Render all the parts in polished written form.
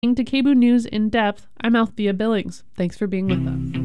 To KBOO News in Depth, I'm Althea Billings. Thanks for being with us.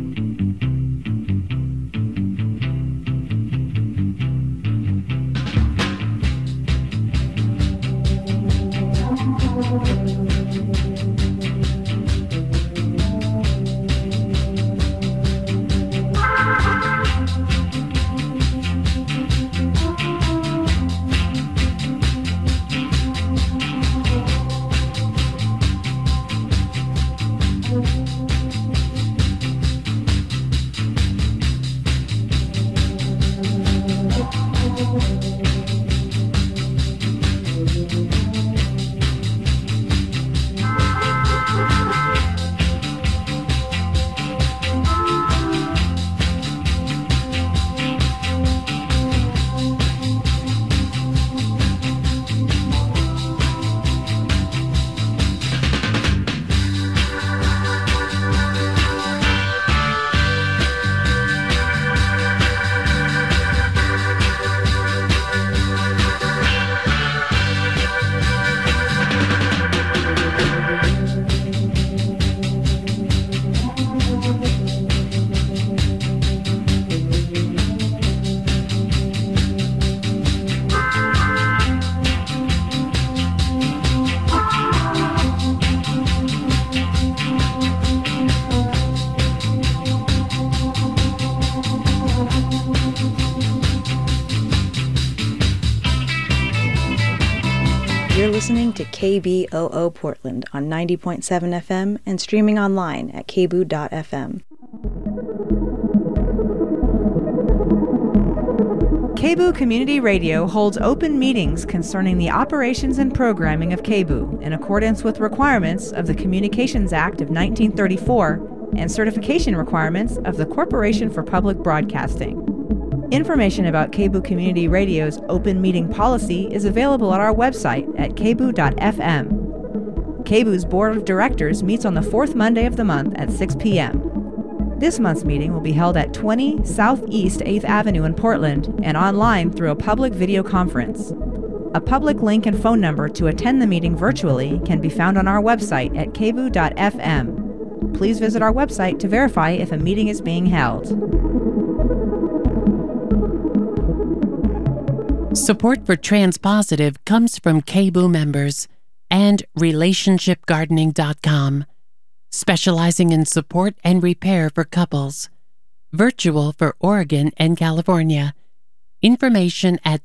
You're listening to KBOO Portland on 90.7 FM and streaming online at kboo.fm. KBOO Community Radio holds open meetings concerning the operations and programming of KBOO in accordance with requirements of the Communications Act of 1934 and certification requirements of the Corporation for Public Broadcasting. Information about KBOO Community Radio's open meeting policy is available at our website at kboo.fm. KBOO's Board of Directors meets on the fourth Monday of the month at 6 p.m. This month's meeting will be held at 20 Southeast 8th Avenue in Portland and online through a public video conference. A public link and phone number to attend the meeting virtually can be found on our website at kboo.fm. Please visit our website to verify if a meeting is being held. Support for Transpositive comes from KBOO members and RelationshipGardening.com, specializing in support and repair for couples. Virtual for Oregon and California. Information at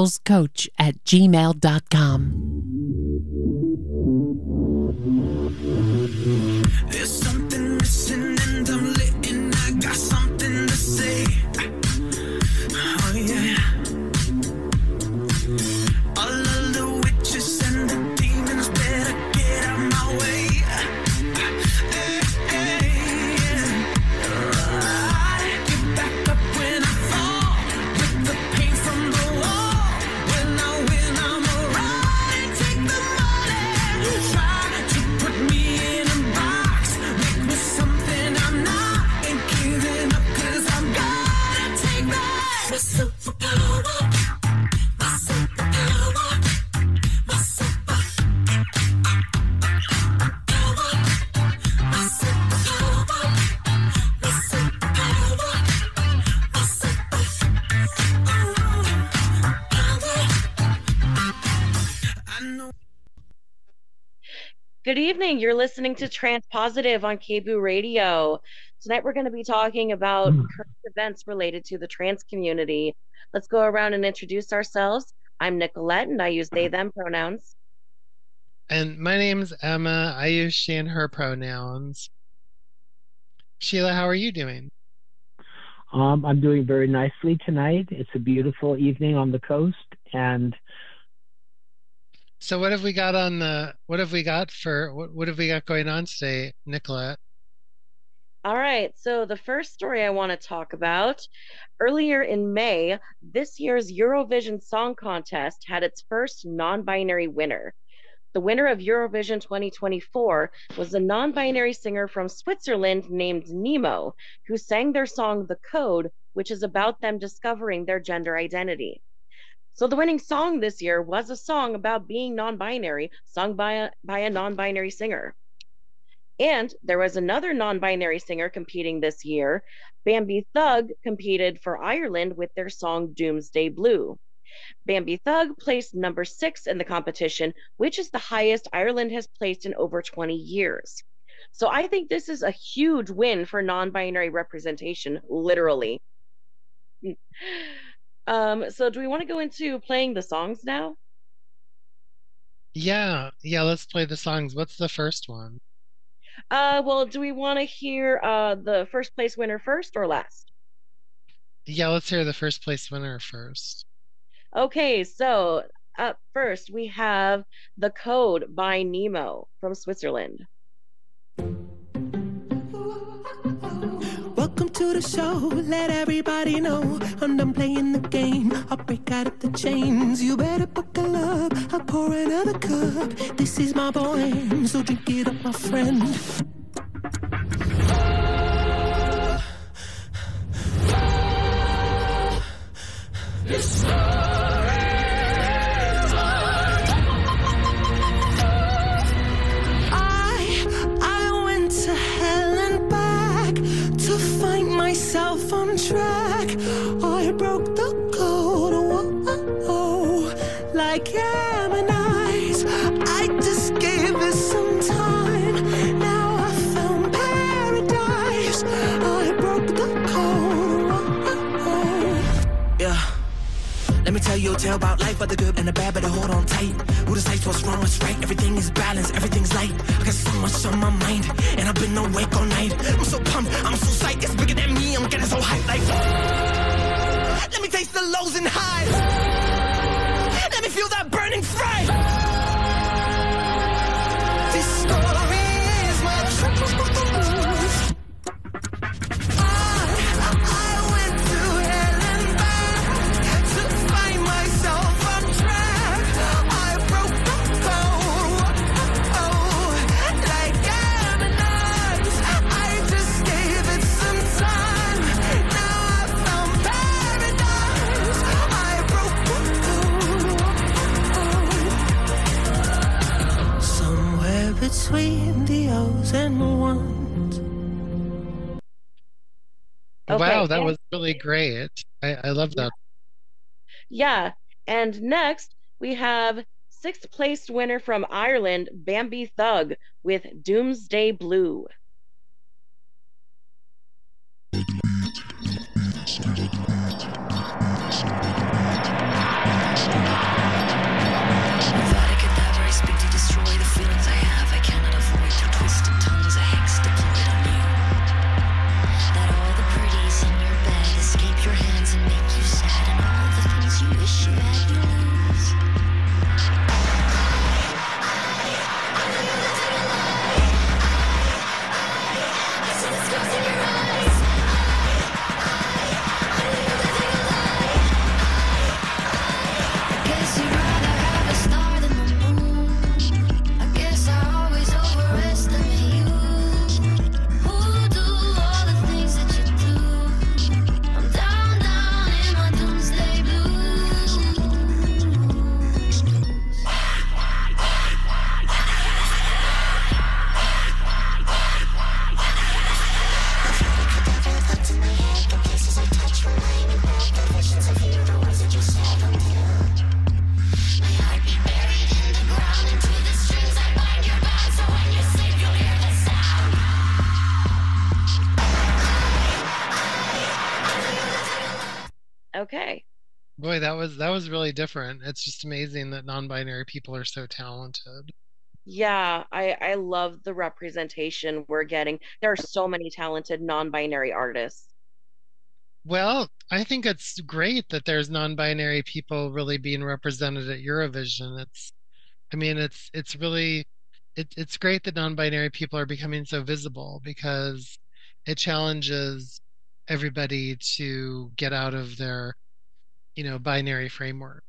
couplescoach@gmail.com. There's something missing and I'm lit and I got something to say. Oh yeah. All of the witches and the demons better get out my way. Hey, hey, yeah. Get back up when I fall, with the pain from the wall. When I win, I'm alright. Take the money. You try to put me in a box, make me something I'm not. Ain't giving up 'cause I'm gonna take back my superpower. My superpower. My superpower. My superpower. My superpower. My superpower. I know. Good evening. You're listening to Transpositive on KBOO Radio. Tonight we're going to be talking about current events related to the trans community. Let's go around and introduce ourselves. I'm Nicolette, and I use they, them pronouns. And my name's Emma. I use she and her pronouns. Sheila, how are you doing? I'm doing very nicely tonight. It's a beautiful evening on the coast, and So what have we got on the what have we got going on today, Nicolette? All right, so the first story I want to talk about, earlier in May, this year's Eurovision Song Contest had its first non-binary winner. The winner of Eurovision 2024 was a non-binary singer from Switzerland named Nemo, who sang their song The Code, which is about them discovering their gender identity. So the winning song this year was a song about being non-binary, sung by a non-binary singer. And there was another non-binary singer competing this year. Bambi Thug competed for Ireland with their song Doomsday Blue. Bambi Thug placed number 6 in the competition, which is the highest Ireland has placed in over 20 years. So I think this is a huge win for non-binary representation, literally. So do we want to go into playing the songs now? Yeah, let's play the songs. What's the first one? Well, do we want to hear the first place winner first or last? Yeah, let's hear the first place winner first. Okay, so up first we have The Code by Nemo from Switzerland. Welcome to the show, let everybody know I'm done playing the game, I'll break out of the chains. You better buckle up, I'll pour another cup. This is my boy, so drink it up, my friend. I went to hell and back to find myself on track. I broke the code, like Ammonites. I just gave it some time. Now I found paradise. I broke the code. Yeah. Let me tell you a tale about life, but the good and the bad, better hold on tight. Who decides what's wrong, what's right? Everything is balanced, everything's light. I got so much on my mind, and I've been awake all night. I'm so pumped, I'm so psyched, it's bigger than me, I'm getting so hyped like. Let me taste the lows and highs. Let me feel that burning fire. This story is my truth. I went to hell and back to find myself on track. I broke the code, like Ammonites. I just gave it some time. Now I found paradise. I broke the code. Somewhere between the O's and ones. Wow, that and- was really great. I love that. Yeah, and next we have sixth place winner from Ireland, Bambi Thug, with Doomsday Blue. Thought I could never expect to destroy the feelings I have. I cannot avoid the twisted tongues of hex deployed on you. Let all the pretties in your bed escape your hands and make you sad, and all the things you wish you had you lose. See the scars in your eyes. Guess you'd rather have a star than the moon. I guess I always overestimate you. Who do all the things that you do? I'm down, down in my doomsday blues. May I be buried in the ground into the strings I bind your bound, so when you sleep you'll hear the sound. Okay. Boy, that was really different. It's just amazing that non-binary people are so talented. Yeah, I love the representation we're getting. There are so many talented non-binary artists. Well, I think it's great that there's non-binary people really being represented at Eurovision. It's really it's great that non-binary people are becoming so visible because it challenges everybody to get out of their, binary framework.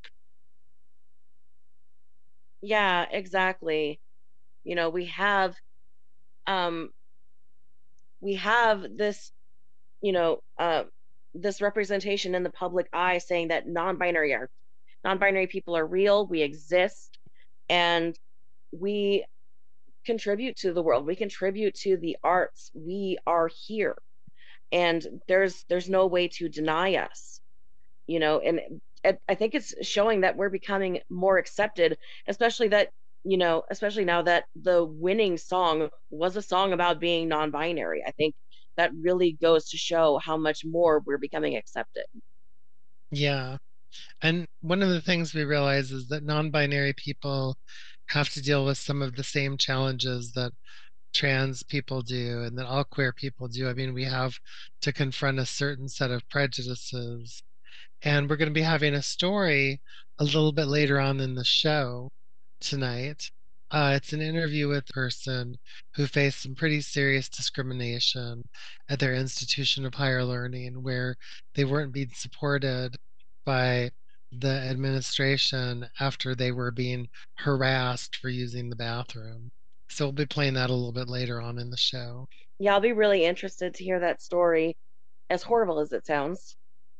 Yeah, exactly. You know, um we have this, you know, this representation in the public eye saying that non-binary non-binary people are real, we exist, and we contribute to the world. We contribute to the arts. We are here, and there's no way to deny us, and I think it's showing that we're becoming more accepted, especially that, especially now that the winning song was a song about being non-binary. I think that really goes to show how much more we're becoming accepted. Yeah. And one of the things we realize is that non-binary people have to deal with some of the same challenges that trans people do and that all queer people do. I mean, we have to confront a certain set of prejudices. And we're going to be having a story a little bit later on in the show tonight. It's an interview with a person who faced some pretty serious discrimination at their institution of higher learning, where they weren't being supported by the administration after they were being harassed for using the bathroom. So we'll be playing that a little bit later on in the show. Yeah, I'll be really interested to hear that story, as horrible as it sounds.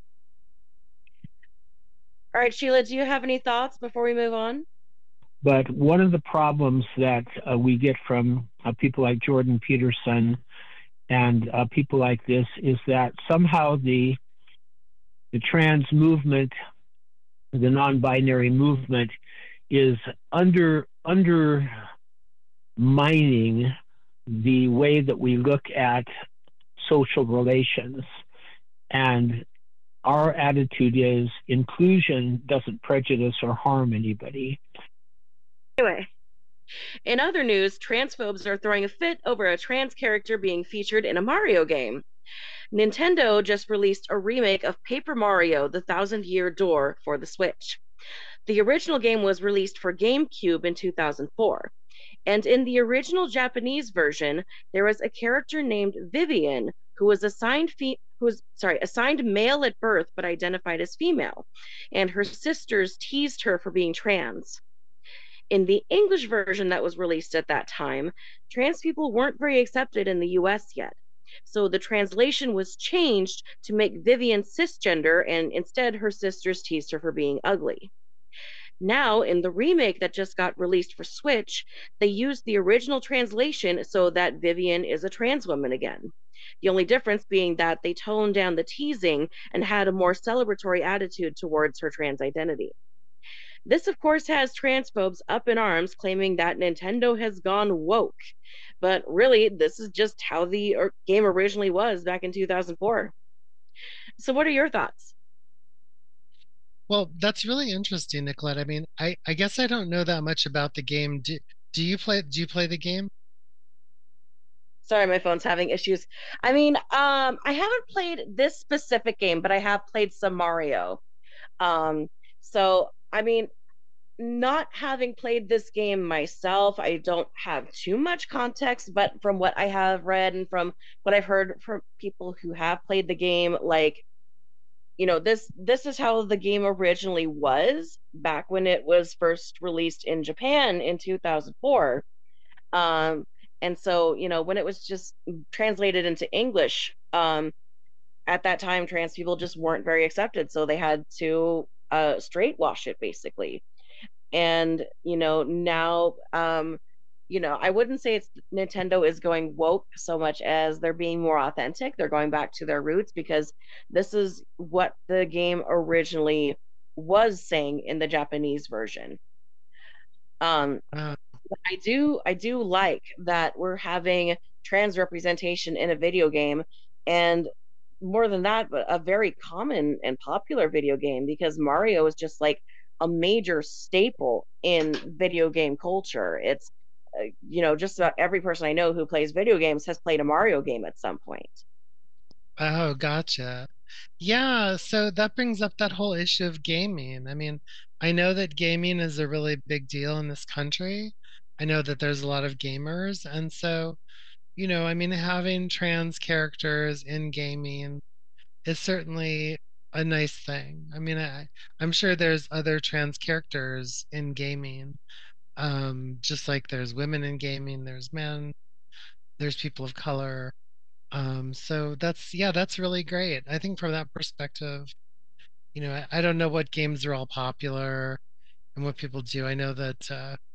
All right, Sheila, do you have any thoughts before we move on? But one of the problems that we get from people like Jordan Peterson and people like this is that somehow the trans movement, the non-binary movement, is undermining the way that we look at social relations. And our attitude is inclusion doesn't prejudice or harm anybody. Anyway, in other news, transphobes are throwing a fit over a trans character being featured in a Mario game. Nintendo just released a remake of Paper Mario: The Thousand-Year Door for the Switch. The original game was released for GameCube in 2004. And in the original Japanese version, there was a character named Vivian who was assigned male at birth but identified as female, and her sisters teased her for being trans. In the English version that was released at that time, trans people weren't very accepted in the US yet. So the translation was changed to make Vivian cisgender, and instead her sisters teased her for being ugly. Now, in the remake that just got released for Switch, they used the original translation so that Vivian is a trans woman again. The only difference being that they toned down the teasing and had a more celebratory attitude towards her trans identity. This, of course, has transphobes up in arms, claiming that Nintendo has gone woke. But really, this is just how the game originally was back in 2004. So what are your thoughts? Well, that's really interesting, Nicolette. I mean, I guess I don't know that much about the game. Do you play the game? Sorry, my phone's having issues. I mean, I haven't played this specific game, but I have played some Mario. So, I mean, not having played this game myself, I don't have too much context, but from what I have read and from what I've heard from people who have played the game, like, this is how the game originally was back when it was first released in Japan in 2004. And so, when it was just translated into English, at that time, trans people just weren't very accepted. So they had to straight wash it, basically. And, now, I wouldn't say it's Nintendo is going woke so much as they're being more authentic. They're going back to their roots because this is what the game originally was saying in the Japanese version. Uh, I do like that we're having trans representation in a video game, and more than that, but a very common and popular video game, because Mario is just like a major staple in video game culture. It's just about every person I know who plays video games has played a Mario game at some point. oh, gotcha. Yeah, so that brings up that whole issue of gaming. I mean, I know that gaming is a really big deal in this country. I know that there's a lot of gamers, and so, I mean, having trans characters in gaming is certainly a nice thing. I mean, I'm sure there's other trans characters in gaming, just like there's women in gaming, there's men, there's people of color. So that's really great. I think from that perspective, I don't know what games are all popular and what people do. I know that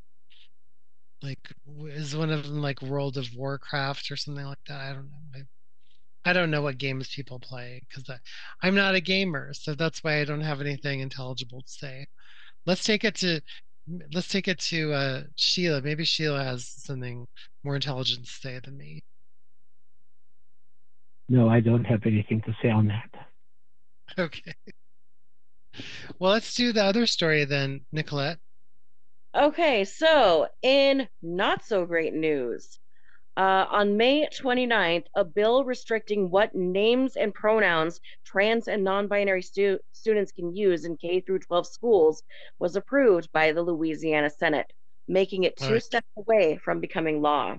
is one of them like World of Warcraft or something like that. I don't know. I don't know what games people play because I'm not a gamer, so that's why I don't have anything intelligible to say. Let's take it to Sheila. Maybe Sheila has something more intelligent to say than me. No, I don't have anything to say on that. Okay. Well, let's do the other story then, Nicolette. Okay, so in not so great news, on May 29th, a bill restricting what names and pronouns trans and non-binary students can use in K through 12 schools was approved by the Louisiana Senate, making it All two right. steps away from becoming law.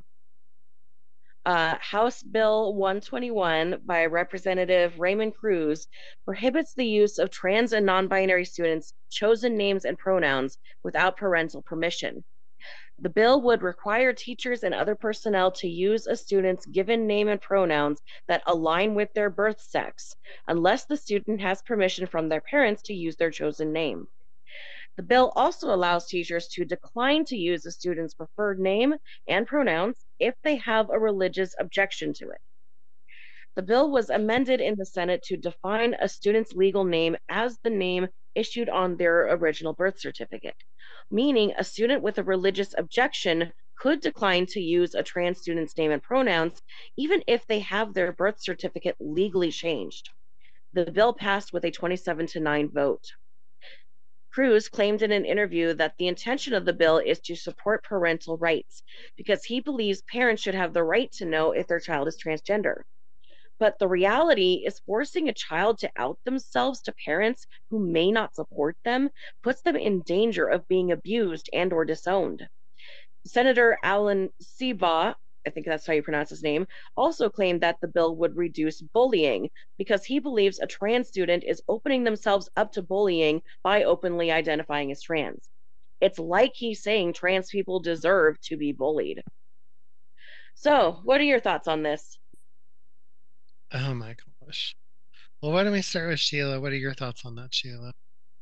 House Bill 121 by Representative Raymond Cruz prohibits the use of trans and non-binary students' chosen names and pronouns without parental permission. The bill would require teachers and other personnel to use a student's given name and pronouns that align with their birth sex, unless the student has permission from their parents to use their chosen name. The bill also allows teachers to decline to use a student's preferred name and pronouns if they have a religious objection to it. The bill was amended in the Senate to define a student's legal name as the name issued on their original birth certificate, meaning a student with a religious objection could decline to use a trans student's name and pronouns, even if they have their birth certificate legally changed. The bill passed with a 27-9 vote. Cruz claimed in an interview that the intention of the bill is to support parental rights because he believes parents should have the right to know if their child is transgender. But the reality is forcing a child to out themselves to parents who may not support them puts them in danger of being abused and or disowned. Senator Alan Seabaugh, I think that's how you pronounce his name, also claimed that the bill would reduce bullying because he believes a trans student is opening themselves up to bullying by openly identifying as trans. It's like he's saying trans people deserve to be bullied. So, what are your thoughts on this? Oh my gosh. Well, why don't we start with Sheila? What are your thoughts on that, Sheila?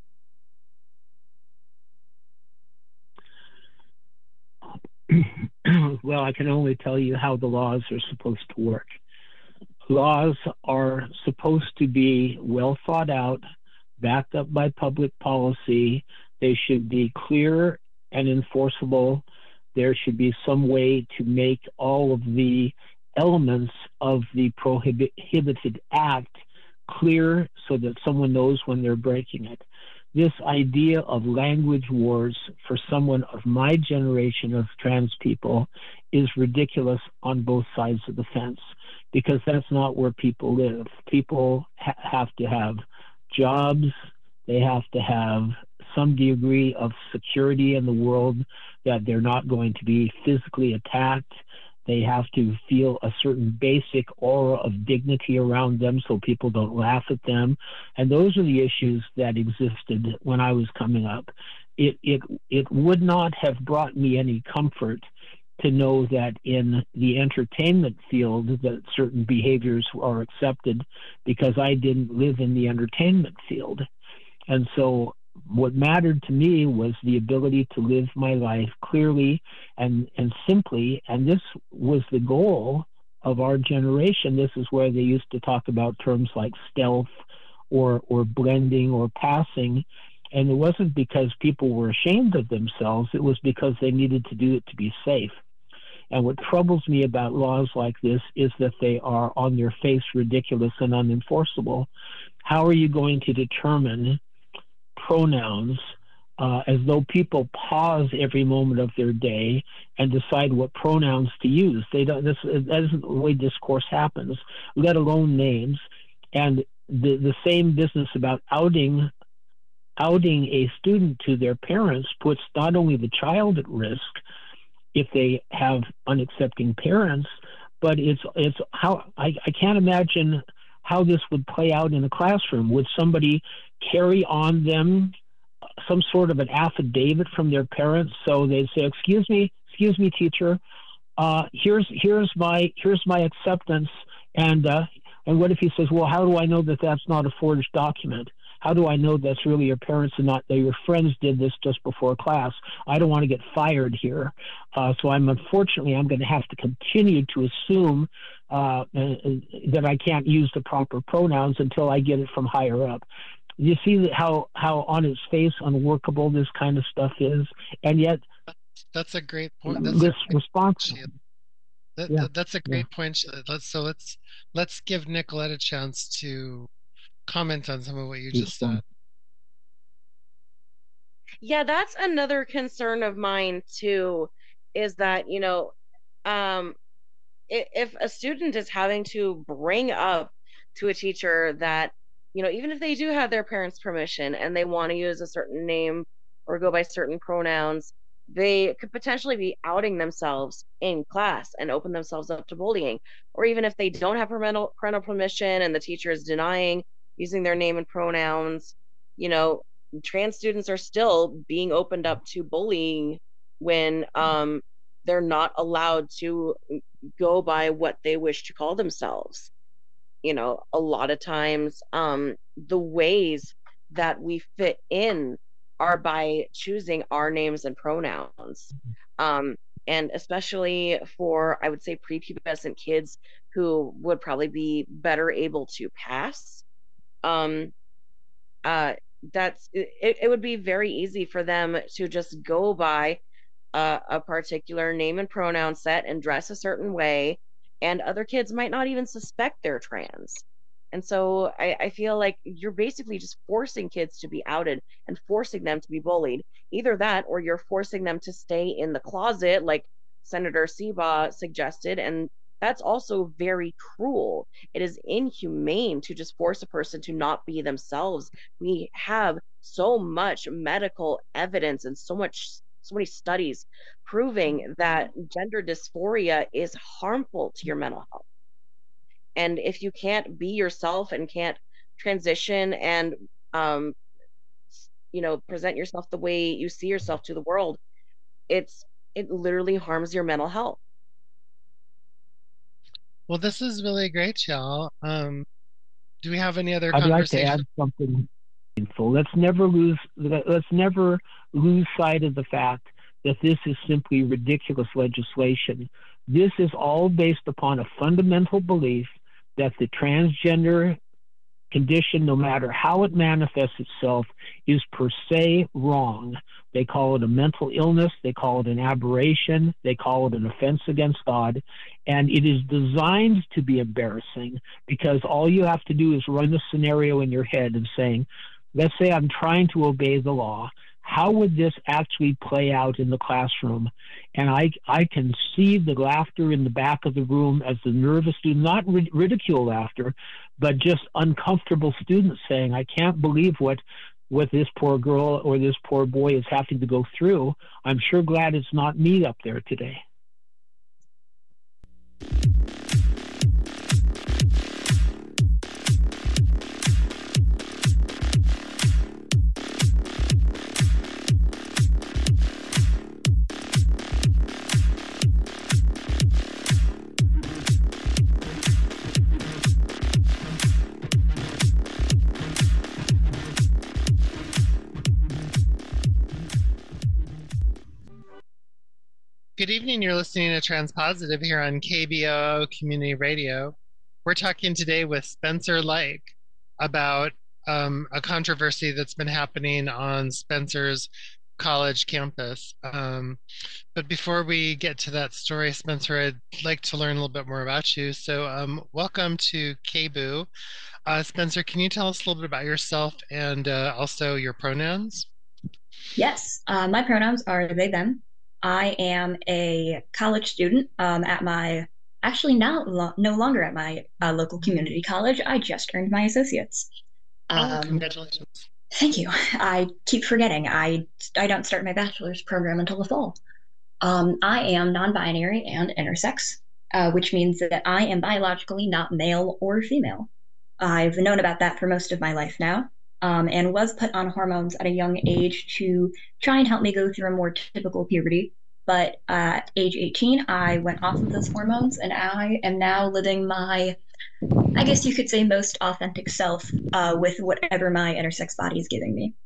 Well, I can only tell you how the laws are supposed to work. Laws are supposed to be well thought out, backed up by public policy. They should be clear and enforceable. There should be some way to make all of the elements of the prohibited act clear so that someone knows when they're breaking it. This idea of language wars for someone of my generation of trans people is ridiculous on both sides of the fence, because that's not where people live. People have to have jobs. They have to have some degree of security in the world, that they're not going to be physically attacked. They have to feel a certain basic aura of dignity around them so people don't laugh at them. And those are the issues that existed when I was coming up. It would not have brought me any comfort to know that in the entertainment field that certain behaviors are accepted, because I didn't live in the entertainment field. And so what mattered to me was the ability to live my life clearly and simply, and this was the goal of our generation. This is where they used to talk about terms like stealth or blending or passing, and it wasn't because people were ashamed of themselves, it was because they needed to do it to be safe. And what troubles me about laws like this is that they are on their face ridiculous and unenforceable. How are you going to determine pronouns as though people pause every moment of their day and decide what pronouns to use? That isn't the way discourse happens, let alone names. And the same business about outing a student to their parents puts not only the child at risk if they have unaccepting parents, but it's how I can't imagine how this would play out in a classroom. Would somebody carry on them some sort of an affidavit from their parents? So they'd say, excuse me, teacher, here's my acceptance. And what if he says, well, how do I know that that's not a forged document? How do I know that's really your parents and not that your friends did this just before class? I don't want to get fired here. So I'm going to have to continue to assume that I can't use the proper pronouns until I get it from higher up. You see how on its face unworkable this kind of stuff is, and yet That's a great point. this response. That's a great point. Sheila. Let's give Nicolette a chance to comment on some of what you just said. Yeah, that's another concern of mine too, is that, if a student is having to bring up to a teacher that, even if they do have their parents' permission and they want to use a certain name or go by certain pronouns, they could potentially be outing themselves in class and open themselves up to bullying. Or even if they don't have parental permission and the teacher is denying using their name and pronouns, trans students are still being opened up to bullying when they're not allowed to go by what they wish to call themselves. A lot of times the ways that we fit in are by choosing our names and pronouns. And especially for, I would say, prepubescent kids who would probably be better able to pass. It would be very easy for them to just go by a particular name and pronoun set and dress a certain way, and other kids might not even suspect they're trans. And so I feel like you're basically just forcing kids to be outed and forcing them to be bullied. Either that, or you're forcing them to stay in the closet, like Senator Seba suggested, and that's also very cruel. It is inhumane to just force a person to not be themselves. We have so much medical evidence and so many studies proving that gender dysphoria is harmful to your mental health. And if you can't be yourself and can't transition and present yourself the way you see yourself to the world, it literally harms your mental health. Well, this is really great, y'all. Do we have any other I'd like to conversation? add something meaningful. Let's never lose sight of the fact that this is simply ridiculous legislation. This is all based upon a fundamental belief that the transgender condition, no matter how it manifests itself, is per se wrong. They call it a mental illness, they call it an aberration, they call it an offense against God, and it is designed to be embarrassing because all you have to do is run the scenario in your head of saying, let's say I'm trying to obey the law. How would this actually play out in the classroom? And I can see the laughter in the back of the room as the nervous student, not ridicule laughter, but just uncomfortable students saying, I can't believe what this poor girl or this poor boy is having to go through. I'm sure glad it's not me up there today. Good evening. You're listening to Transpositive here on KBOO Community Radio. We're talking today with Spencer Like about a controversy that's been happening on Spencer's college campus. But before we get to that story, Spencer, I'd like to learn a little bit more about you. So welcome to KBOO. Spencer, can you tell us a little bit about yourself and also your pronouns? Yes, my pronouns are they, them. I am a college student at my, actually now no longer at my local community college. I just earned my associates. Congratulations. Thank you. I keep forgetting. I don't start my bachelor's program until the fall. I am non-binary and intersex, which means that I am biologically not male or female. I've known about that for most of my life now. And was put on hormones at a young age to try and help me go through a more typical puberty. But at age 18, I went off of those hormones, and I am now living my I guess you could say, most authentic self with whatever my intersex body is giving me.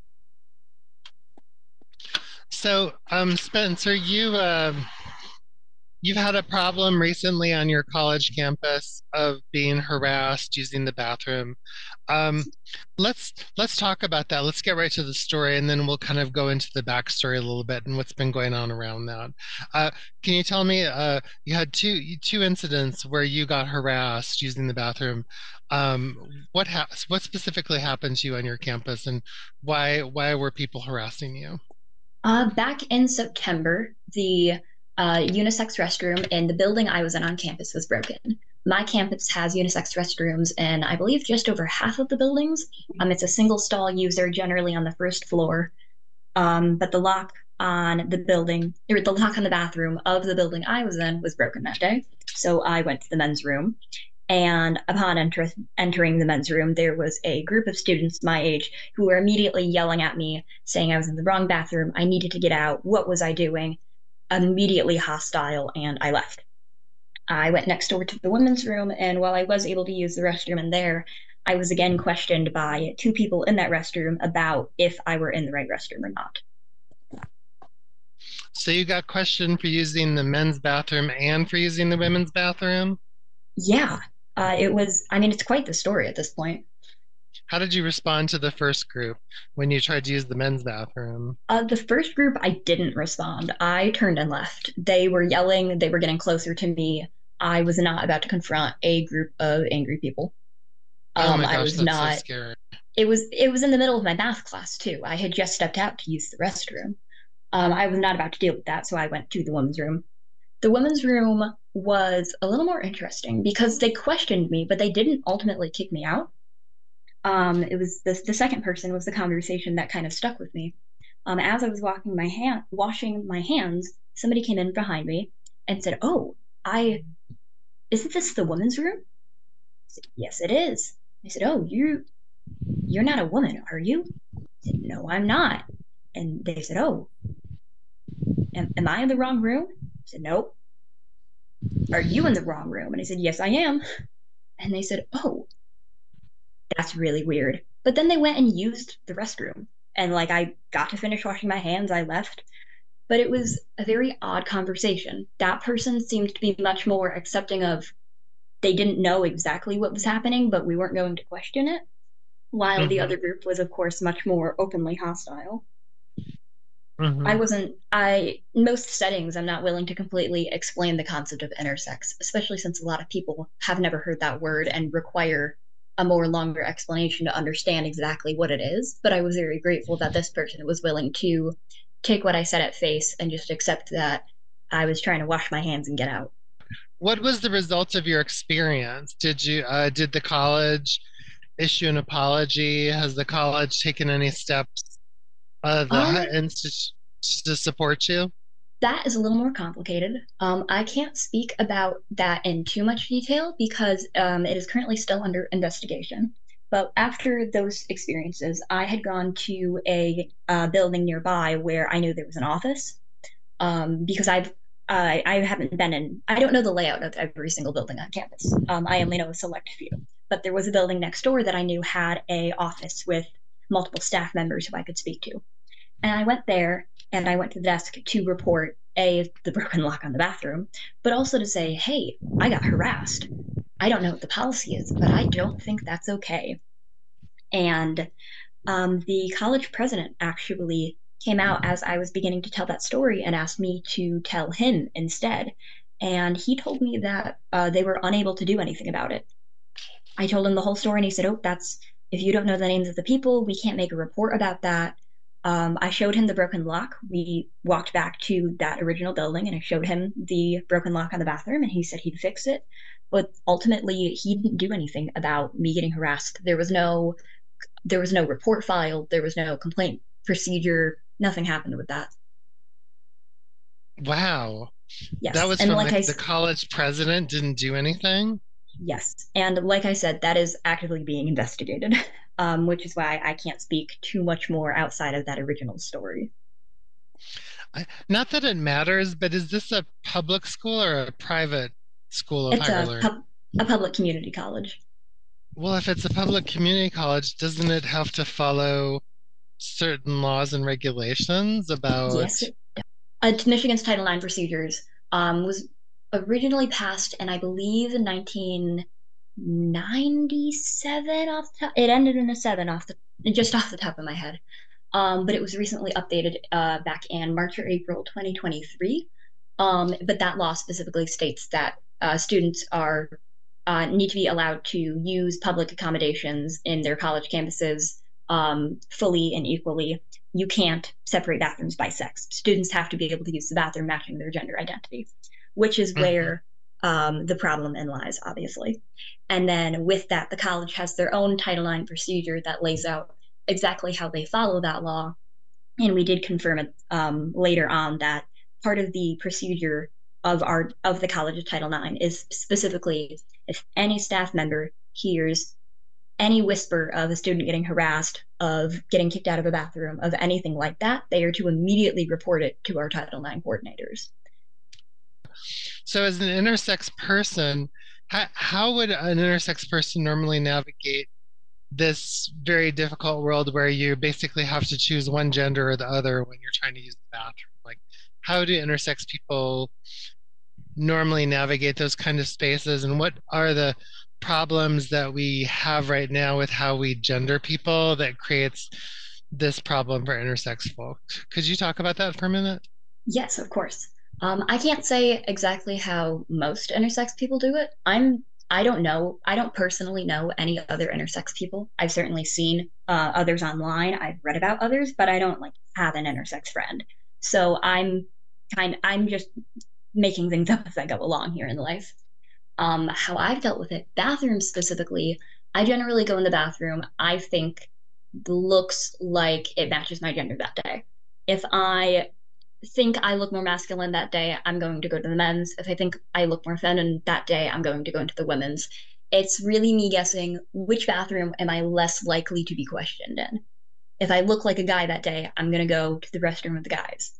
So, Spencer, you've had a problem recently on your college campus of being harassed using the bathroom. Um, let's talk about that. Let's get right to the story, and then we'll kind of go into the backstory a little bit and what's been going on around that. Can you tell me, you had two incidents where you got harassed using the bathroom. What specifically happened to you on your campus, and why were people harassing you? Back in September, the unisex restroom in the building I was in on campus was broken. My campus has unisex restrooms in, I believe, just over half of the buildings. It's a single stall user, generally on the first floor. But the lock on the building, or the lock on the bathroom of the building I was in was broken that day. So I went to the men's room. And upon entering the men's room, there was a group of students my age who were immediately yelling at me, saying I was in the wrong bathroom. I needed to get out. What was I doing? Immediately hostile, and I left. I went next door to the women's room, and while I was able to use the restroom in there, I was again questioned by two people in that restroom about if I were in the right restroom or not. So you got questioned for using the men's bathroom and for using the women's bathroom? Yeah, it's quite the story at this point. How did you respond to the first group when you tried to use the men's bathroom? The first group, I didn't respond. I turned and left. They were yelling, they were getting closer to me. I was not about to confront a group of angry people. Oh my gosh, I was that's not. so scary. It was in the middle of my math class too. I had just stepped out to use the restroom. I was not about to deal with that, so I went to the women's room. The women's room was a little more interesting because they questioned me, but they didn't ultimately kick me out. It was the second person was the conversation that kind of stuck with me. As I was washing my hands, somebody came in behind me and said, "Oh, isn't this the women's room?" I said, "Yes, it is." They said, "Oh, you're not a woman, are you?" I said, "No, I'm not." And they said, "Oh, am I in the wrong room?" I said, "Nope." "Are you in the wrong room?" And I said, "Yes, I am." And they said, "Oh, that's really weird." But then they went and used the restroom. And I got to finish washing my hands, I left. But it was a very odd conversation. That person seemed to be much more accepting of, they didn't know exactly what was happening, but we weren't going to question it. While the other group was, of course, much more openly hostile. Most settings, I'm not willing to completely explain the concept of intersex, especially since a lot of people have never heard that word and require a more longer explanation to understand exactly what it is. But I was very grateful that this person was willing to take what I said at face and just accept that I was trying to wash my hands and get out. What was the result of your experience? Did the college issue an apology? Has the college taken any steps to support you? That is a little more complicated. I can't speak about that in too much detail because it is currently still under investigation. But after those experiences, I had gone to a building nearby where I knew there was an office because I haven't been in. I don't know the layout of every single building on campus. I only know a select few. But there was a building next door that I knew had a office with multiple staff members who I could speak to. And I went there and I went to the desk to report the broken lock on the bathroom, but also to say, "Hey, I got harassed. I don't know what the policy is, but I don't think that's okay." And the college president actually came out as I was beginning to tell that story and asked me to tell him instead. And he told me that they were unable to do anything about it. I told him the whole story and he said, "Oh, if you don't know the names of the people, we can't make a report about that." I showed him the broken lock. We walked back to that original building and I showed him the broken lock on the bathroom and he said he'd fix it. But ultimately, he didn't do anything about me getting harassed. There was no report filed. There was no complaint procedure. Nothing happened with that. Wow. Yes. That was and from the college president didn't do anything? Yes. And like I said, that is actively being investigated, which is why I can't speak too much more outside of that original story. Not that it matters, but is this a public school or a private school of higher learning? a public community college. Well, if it's a public community college, doesn't it have to follow certain laws and regulations about? Yes, Michigan's Title IX procedures was originally passed in, I believe, in 1997. It ended in a seven just off the top of my head. But it was recently updated back in March or April 2023. But that law specifically states that students need to be allowed to use public accommodations in their college campuses fully and equally. You can't separate bathrooms by sex. Students have to be able to use the bathroom matching their gender identity, which is where the problem in lies, obviously. And then with that, the college has their own Title IX procedure that lays out exactly how they follow that law. And we did confirm it later on that part of the procedure of the college's Title IX is specifically if any staff member hears any whisper of a student getting harassed, of getting kicked out of a bathroom, of anything like that, they are to immediately report it to our Title IX coordinators. So as an intersex person, how would an intersex person normally navigate this very difficult world where you basically have to choose one gender or the other when you're trying to use the bathroom? Like, how do intersex people normally navigate those kind of spaces, and what are the problems that we have right now with how we gender people that creates this problem for intersex folks? Could you talk about that for a minute? Yes, of course. I can't say exactly how most intersex people do it. I don't know. I don't personally know any other intersex people. I've certainly seen others online. I've read about others, but I don't have an intersex friend. So I'm just making things up as I go along here in life. How I've dealt with it, bathrooms specifically, I generally go in the bathroom. I think looks like it matches my gender that day. If I think I look more masculine that day, I'm going to go to the men's. If I think I look more feminine that day, I'm going to go into the women's. It's really me guessing which bathroom am I less likely to be questioned in. If I look like a guy that day, I'm going to go to the restroom with the guys.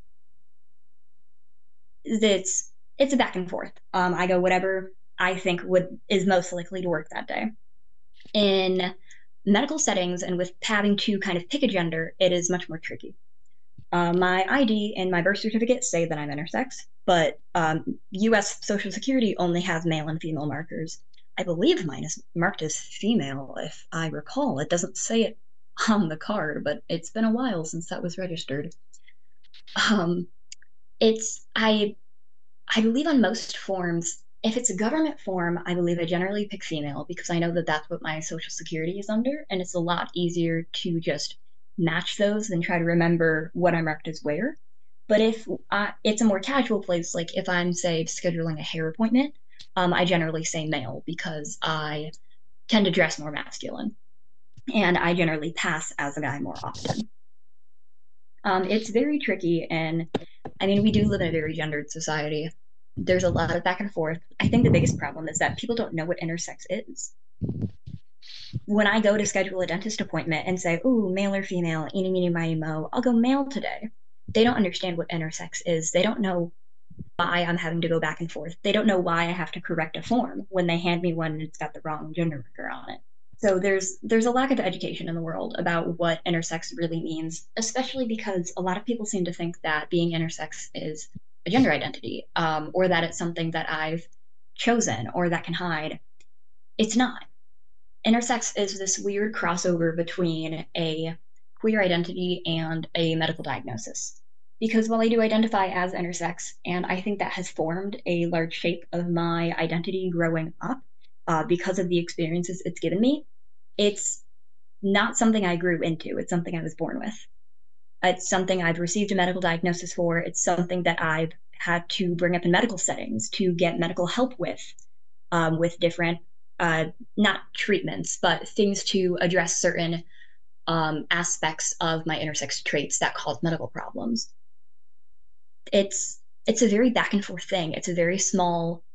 It's a back and forth. I go whatever I think is most likely to work that day. In medical settings and with having to kind of pick a gender, it is much more tricky. My ID and my birth certificate say that I'm intersex, but U.S. Social Security only has male and female markers. I believe mine is marked as female, if I recall. It doesn't say it on the card, but it's been a while since that was registered. I believe on most forms, if it's a government form, I believe I generally pick female because I know that that's what my Social Security is under, and it's a lot easier to just match those than try to remember what I'm marked as where. But if it's a more casual place, like if I'm, say, scheduling a hair appointment, I generally say male because I tend to dress more masculine. And I generally pass as a guy more often. It's very tricky, and I mean, we do live in a very gendered society. There's a lot of back and forth. I think the biggest problem is that people don't know what intersex is. When I go to schedule a dentist appointment and say, ooh, male or female, eeny, meeny, miny, mo, I'll go male today. They don't understand what intersex is. They don't know why I'm having to go back and forth. They don't know why I have to correct a form when they hand me one and it's got the wrong gender marker on it. So there's a lack of education in the world about what intersex really means, especially because a lot of people seem to think that being intersex is a gender identity, or that it's something that I've chosen or that can hide. It's not. Intersex is this weird crossover between a queer identity and a medical diagnosis. Because while I do identify as intersex, and I think that has formed a large shape of my identity growing up because of the experiences it's given me, it's not something I grew into. It's something I was born with. It's something I've received a medical diagnosis for. It's something that I've had to bring up in medical settings to get medical help with different, not treatments, but things to address certain aspects of my intersex traits that cause medical problems. It's a very back and forth thing. It's a very small,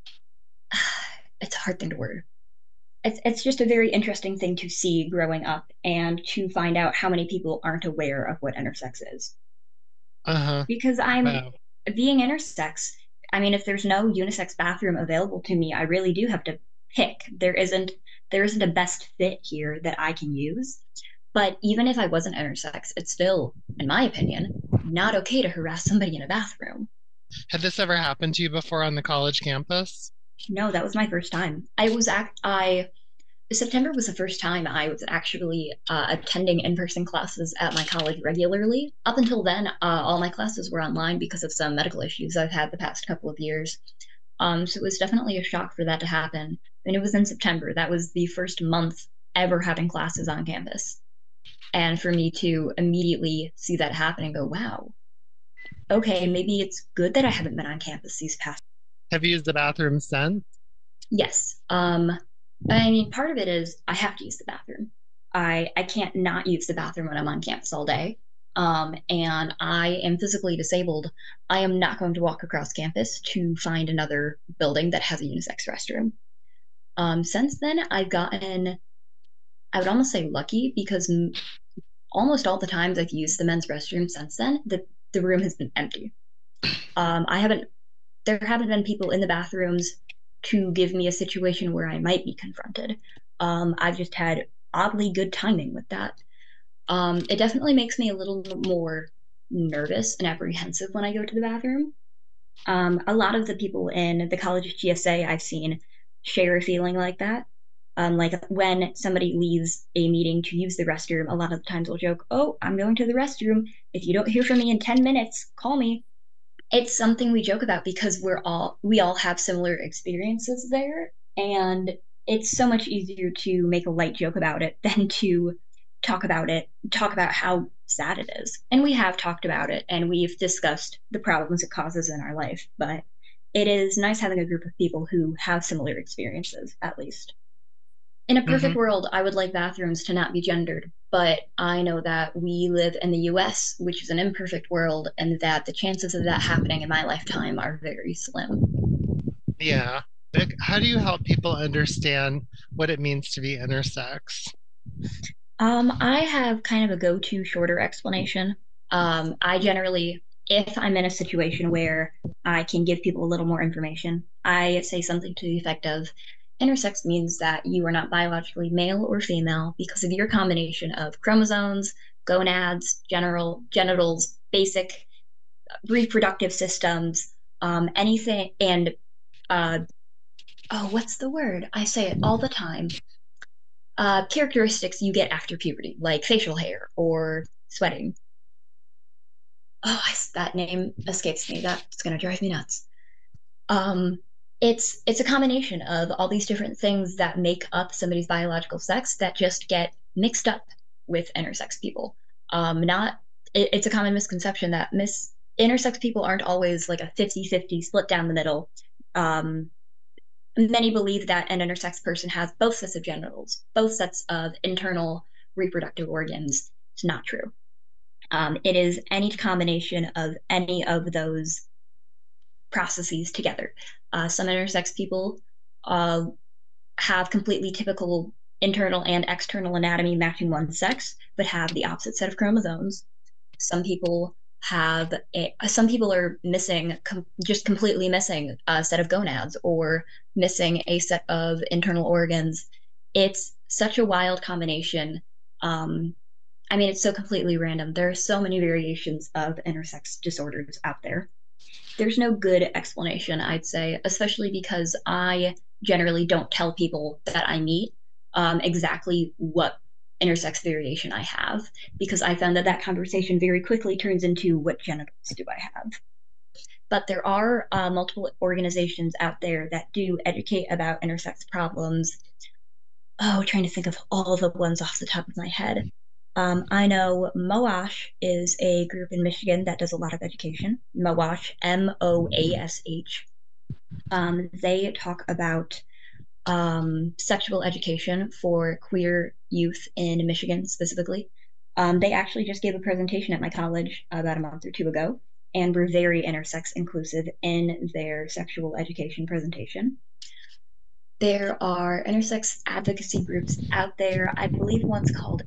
it's a hard thing to word. It's just a very interesting thing to see growing up and to find out how many people aren't aware of what intersex is. Because being intersex, I mean, if there's no unisex bathroom available to me, I really do have to pick. There isn't a best fit here that I can use. But even if I wasn't intersex, it's still, in my opinion, not okay to harass somebody in a bathroom. Had this ever happened to you before on the college campus? No, that was my first time. September was the first time I was actually attending in-person classes at my college regularly. Up until then, all my classes were online because of some medical issues I've had the past couple of years. So it was definitely a shock for that to happen. And it was in September. That was the first month ever having classes on campus. And for me to immediately see that happen and go, wow, okay, maybe it's good that I haven't been on campus these past. Have you used the bathroom since? Yes. I mean, part of it is I have to use the bathroom. I can't not use the bathroom when I'm on campus all day. And I am physically disabled. I am not going to walk across campus to find another building that has a unisex restroom. Since then, I've gotten, I would almost say lucky, because almost all the times I've used the men's restroom since then, the room has been empty. There haven't been people in the bathrooms to give me a situation where I might be confronted. I've just had oddly good timing with that. It definitely makes me a little more nervous and apprehensive when I go to the bathroom. A lot of the people in the college GSA I've seen share a feeling like that. Like when somebody leaves a meeting to use the restroom, a lot of the times we'll joke, "Oh, I'm going to the restroom. If you don't hear from me in 10 minutes, call me." It's something we joke about because we all have similar experiences there, and it's so much easier to make a light joke about it than to talk about how sad it is. And we have talked about it, and we've discussed the problems it causes in our life, but it is nice having a group of people who have similar experiences, at least. In a perfect world, I would like bathrooms to not be gendered, but I know that we live in the US, which is an imperfect world, and that the chances of that happening in my lifetime are very slim. Yeah. Vic, how do you help people understand what it means to be intersex? I have kind of a go-to shorter explanation. I generally, if I'm in a situation where I can give people a little more information, I say something to the effect of, intersex means that you are not biologically male or female because of your combination of chromosomes, gonads, genitals, basic reproductive systems, anything, and what's the word? I say it all the time. Characteristics you get after puberty, like facial hair or sweating. That name escapes me. That's gonna drive me nuts. It's a combination of all these different things that make up somebody's biological sex that just get mixed up with intersex people. It's a common misconception that intersex people aren't always like a 50-50 split down the middle. Many believe that an intersex person has both sets of genitals, both sets of internal reproductive organs. It's not true. It is any combination of any of those processes together. Some intersex people have completely typical internal and external anatomy matching one sex, but have the opposite set of chromosomes. Some people are missing, just completely missing a set of gonads or missing a set of internal organs. It's such a wild combination. I mean, it's so completely random. There are so many variations of intersex disorders out there. There's no good explanation, I'd say, especially because I generally don't tell people that I meet exactly what intersex variation I have, because I found that conversation very quickly turns into what genitals do I have. But there are multiple organizations out there that do educate about intersex problems. Trying to think of all the ones off the top of my head. I know MOASH is a group in Michigan that does a lot of education. MOASH, MOASH. They talk about sexual education for queer youth in Michigan specifically. They actually just gave a presentation at my college about a month or two ago, and were very intersex inclusive in their sexual education presentation. There are intersex advocacy groups out there. I believe one's called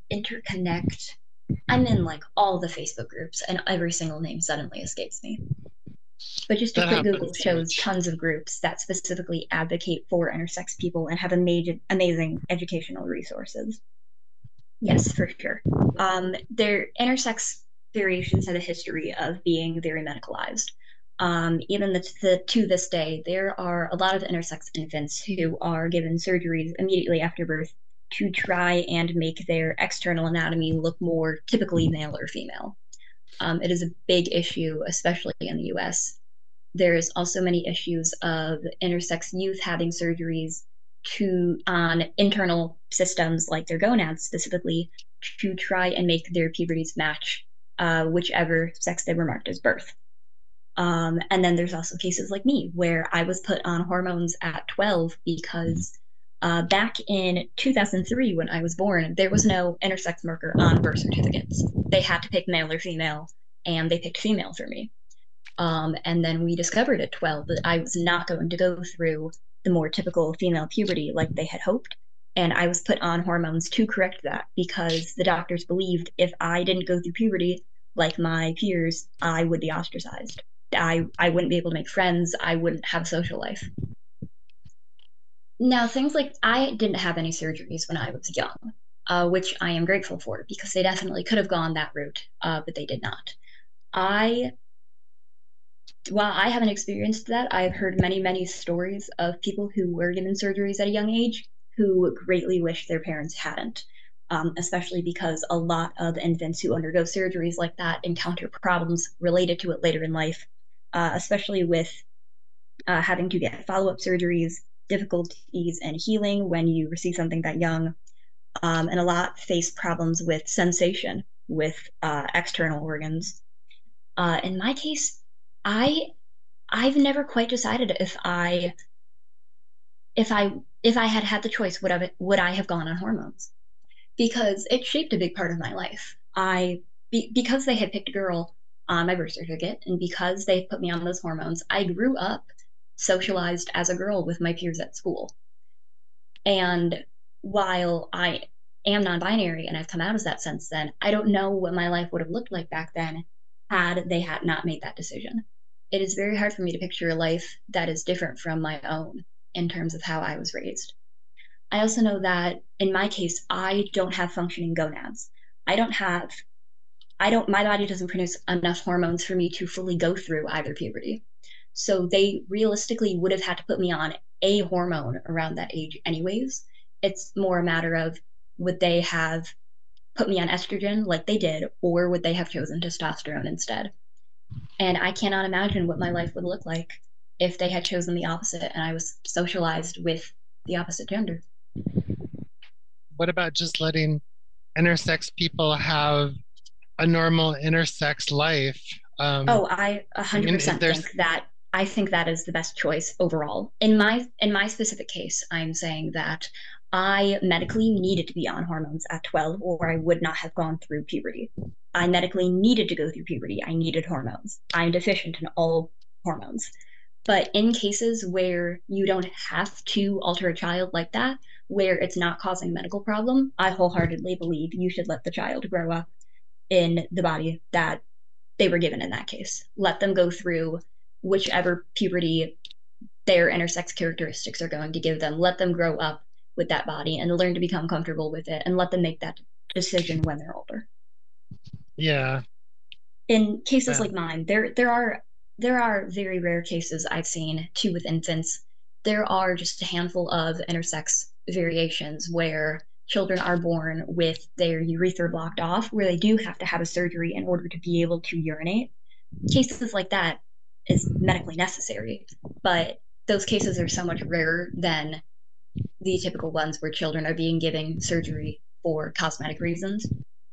Interconnect. I'm in like all the Facebook groups, and every single name suddenly escapes me. But just a That quick Google happens too shows much. tons of groups that specifically advocate for intersex people and have amazing educational resources. Yes, for sure. Their intersex variations have a history of being very medicalized. Even to this day, there are a lot of intersex infants who are given surgeries immediately after birth to try and make their external anatomy look more typically male or female. It is a big issue, especially in the US. There's also many issues of intersex youth having surgeries on internal systems like their gonads specifically to try and make their puberties match whichever sex they were marked as birth. And then there's also cases like me where I was put on hormones at 12 because back in 2003 when I was born, there was no intersex marker on birth certificates. They had to pick male or female, and they picked female for me. And then we discovered at 12 that I was not going to go through the more typical female puberty like they had hoped. And I was put on hormones to correct that because the doctors believed if I didn't go through puberty like my peers, I would be ostracized. I wouldn't be able to make friends. I wouldn't have a social life. Now, things like I didn't have any surgeries when I was young, which I am grateful for because they definitely could have gone that route, but they did not. While I haven't experienced that, I've heard many, many stories of people who were given surgeries at a young age who greatly wish their parents hadn't, especially because a lot of infants who undergo surgeries like that encounter problems related to it later in life, especially with having to get follow-up surgeries, difficulties in healing when you receive something that young, and a lot face problems with sensation with external organs. In my case, I've never quite decided if I had had the choice, would I have gone on hormones? Because it shaped a big part of my life. Because they had picked a girl on my birth certificate, and because they put me on those hormones, I grew up socialized as a girl with my peers at school. And while I am non-binary and I've come out as that since then, I don't know what my life would have looked like back then had they had not made that decision. It is very hard for me to picture a life that is different from my own in terms of how I was raised. I also know that in my case, I don't have functioning gonads. My body doesn't produce enough hormones for me to fully go through either puberty. So they realistically would have had to put me on a hormone around that age anyways. It's more a matter of would they have put me on estrogen like they did, or would they have chosen testosterone instead? And I cannot imagine what my life would look like if they had chosen the opposite and I was socialized with the opposite gender. What about just letting intersex people have a normal intersex life? I 100% I think that is the best choice overall. In my specific case, I'm saying that I medically needed to be on hormones at 12 or I would not have gone through puberty. I medically needed to go through puberty. I needed hormones. I'm deficient in all hormones. But in cases where you don't have to alter a child like that, where it's not causing a medical problem, I wholeheartedly believe you should let the child grow up in the body that they were given in that case. Let them go through whichever puberty their intersex characteristics are going to give them. Let them grow up with that body and learn to become comfortable with it, and let them make that decision when they're older. Yeah. In cases like mine, there are very rare cases I've seen too with infants. There are just a handful of intersex variations where children are born with their urethra blocked off, where they do have to have a surgery in order to be able to urinate. Cases like that is medically necessary, but those cases are so much rarer than the typical ones where children are being given surgery for cosmetic reasons.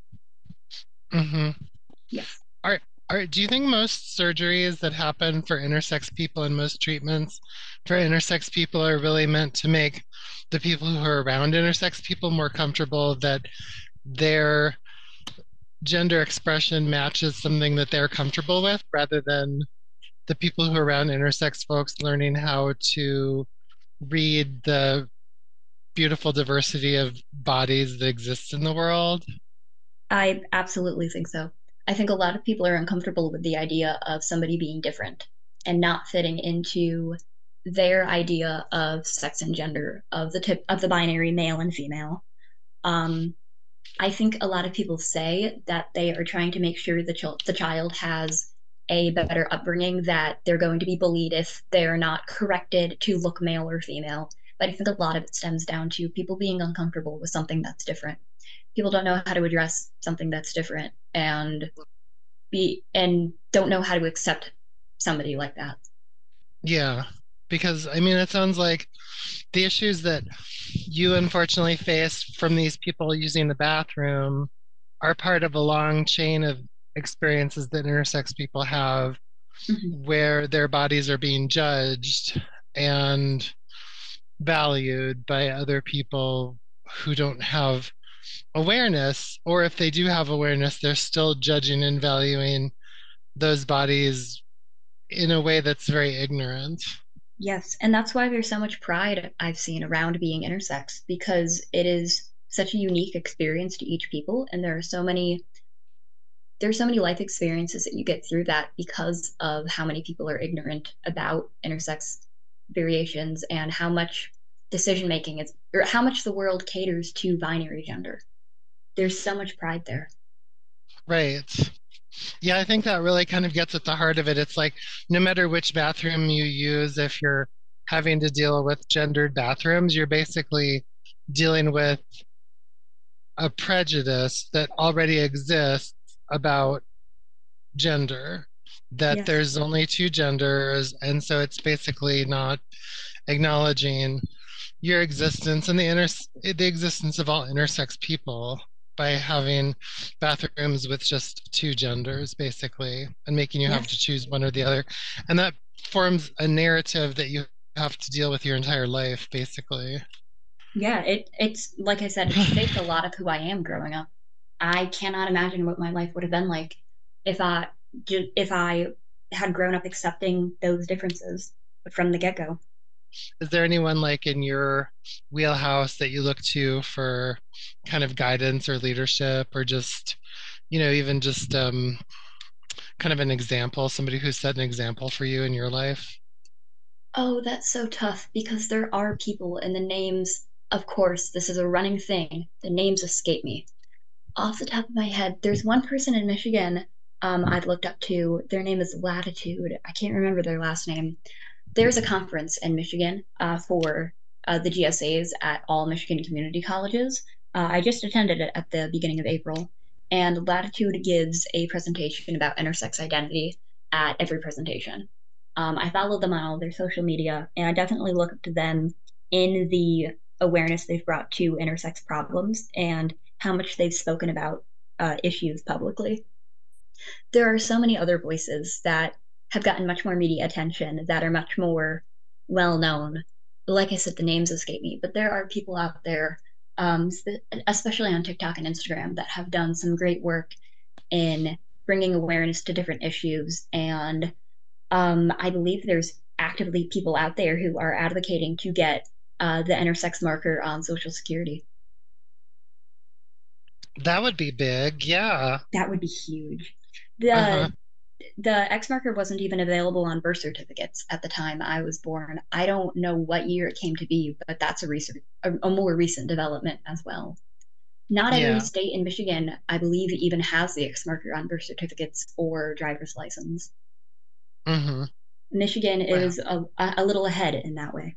Mm-hmm. Yes. Do you think most surgeries that happen for intersex people and most treatments for intersex people are really meant to make the people who are around intersex people more comfortable that their gender expression matches something that they're comfortable with, rather than the people who are around intersex folks learning how to read the beautiful diversity of bodies that exist in the world? I absolutely think so. I think a lot of people are uncomfortable with the idea of somebody being different. and not fitting into their idea of sex and gender of the binary male and female. I think a lot of people say that they are trying to make sure the child has a better upbringing, that they're going to be bullied if they're not corrected to look male or female. But I think a lot of it stems down to people being uncomfortable with something that's different. People don't know how to address something that's different and don't know how to accept somebody like that. Yeah, because I mean, it sounds like the issues that you unfortunately face from these people using the bathroom are part of a long chain of experiences that intersex people have where their bodies are being judged and valued by other people who don't have awareness, or if they do have awareness, they're still judging and valuing those bodies in a way that's very ignorant. Yes, and that's why there's so much pride I've seen around being intersex, because it is such a unique experience to each people, and there's so many life experiences that you get through that because of how many people are ignorant about intersex variations and how much decision making is, or how much the world caters to binary gender. There's so much pride there. Right. Yeah, I think that really kind of gets at the heart of it. It's like no matter which bathroom you use, if you're having to deal with gendered bathrooms, you're basically dealing with a prejudice that already exists about gender, that Yes. there's only two genders, and so it's basically not acknowledging your existence and the existence of all intersex people by having bathrooms with just two genders, basically, and making you have to choose one or the other. And that forms a narrative that you have to deal with your entire life, basically. Yeah, it's like I said, it shaped a lot of who I am growing up. I cannot imagine what my life would have been like if I had grown up accepting those differences from the get-go. Is there anyone like in your wheelhouse that you look to for kind of guidance or leadership, or just, even just kind of an example, somebody who set an example for you in your life? Oh, that's so tough because there are people, and the names, of course, this is a running thing. The names escape me. Off the top of my head, there's one person in Michigan I've looked up to. Their name is Latitude. I can't remember their last name. There's a conference in Michigan for the GSAs at all Michigan community colleges. I just attended it at the beginning of April, and Latitude gives a presentation about intersex identity at every presentation. I follow them on all their social media, and I definitely look up to them in the awareness they've brought to intersex problems and how much they've spoken about issues publicly. There are so many other voices that have gotten much more media attention, that are much more well known. Like I said, the names escape me, but there are people out there, especially on TikTok and Instagram, that have done some great work in bringing awareness to different issues. And I believe there's actively people out there who are advocating to get the intersex marker on Social Security. That would be big, yeah. That would be huge. The X marker wasn't even available on birth certificates at the time I was born. I don't know what year it came to be, but that's a more recent development as well. Not every state in Michigan, I believe, even has the X marker on birth certificates or driver's license. Michigan is a little ahead in that way.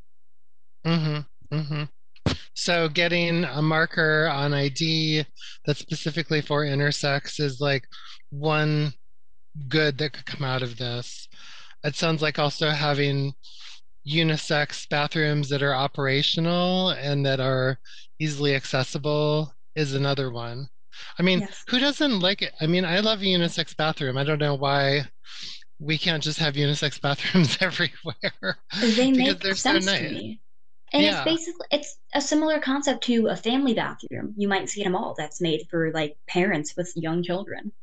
So getting a marker on ID that's specifically for intersex is like one good that could come out of this. It sounds like also having unisex bathrooms that are operational and that are easily accessible is another one. I mean, who doesn't like it? I mean, I love a unisex bathroom. I don't know why we can't just have unisex bathrooms everywhere. They make they're sense so nice. to me. And it's a similar concept to a family bathroom. You might see at a mall that's made for like parents with young children.